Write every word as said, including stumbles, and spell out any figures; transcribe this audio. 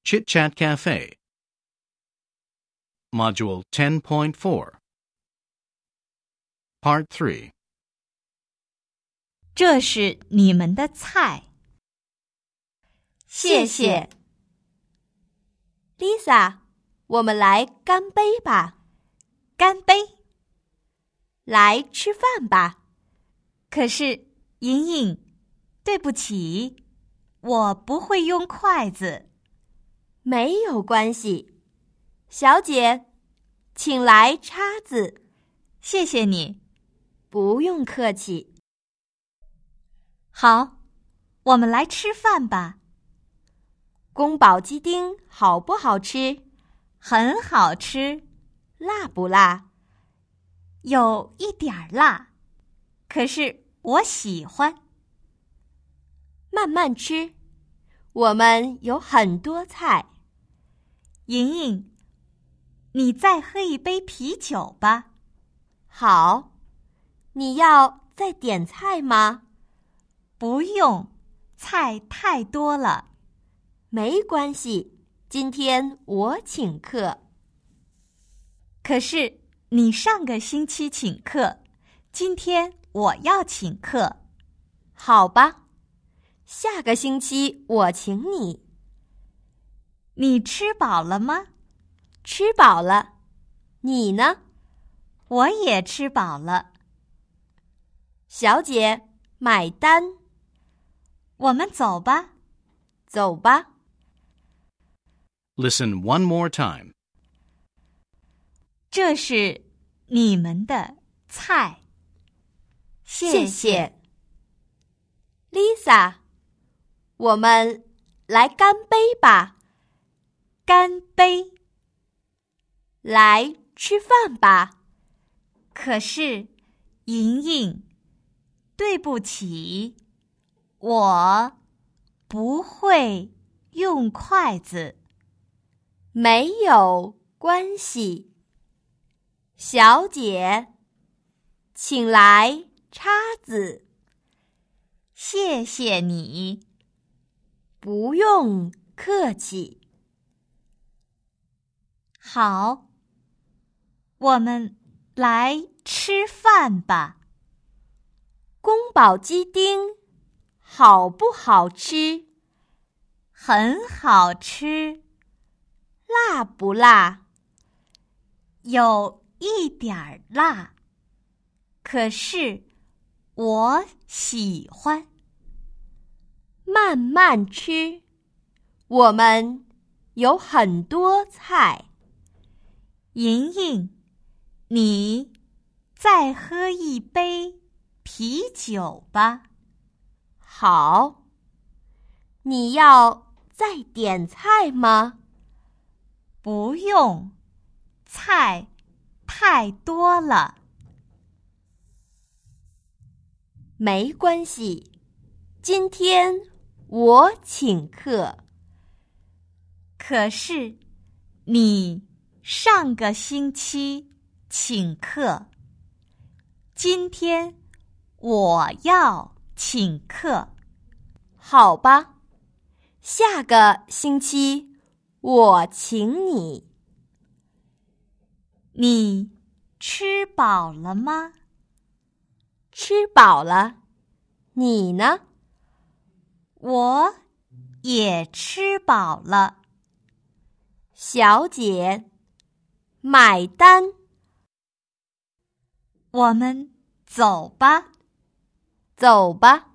Chit Chat Cafe. Module ten point four. Part three. 这是你们的菜。 谢谢。Lisa， 我们来干杯吧。 干杯。 来吃饭吧。 可是，莹莹，对不起，我不会用筷子。 没有关系。小姐，请来叉子。 谢谢你。 不用客气。 好，我们来吃饭吧。 宫保鸡丁好不好吃？ 很好吃。 辣不辣？ 有一点儿辣，可是我喜欢。 慢慢吃，我们有很多菜。 莹莹，你再喝一杯啤酒吧。 好，你要再点菜吗？ 不用，菜太多了。 没关系，今天我请客。 可是你上个星期请客，今天我要请客。 好吧，下个星期我请你。 你吃饱了吗？ 吃饱了。你呢？ 我也吃饱了。 小姐，买单。 我们走吧。 走吧。 Listen one more time. 这是你们的菜。 谢谢。Lisa， 我们来干杯吧。 干杯。 来吃饭吧。 可是，莹莹，对不起，我不会用筷子。 没有关系。小姐，请来叉子。 谢谢你。 不用客气。 好，我们来吃饭吧。 宫保鸡丁好不好吃？ 很好吃。 辣不辣？ 有一点儿辣，可是我喜欢。 慢慢吃，我们有很多菜。 莹莹，你再喝一杯啤酒吧。 好，你要再点菜吗？ 不用，菜太多了。 没关系，今天我请客。 可是，你上个星期请客，今天我要请客。 好吧，下个星期我请你。 你吃饱了吗？ 吃饱了。你呢？ 我也吃饱了。 小姐，买单。 我们走吧。 走吧。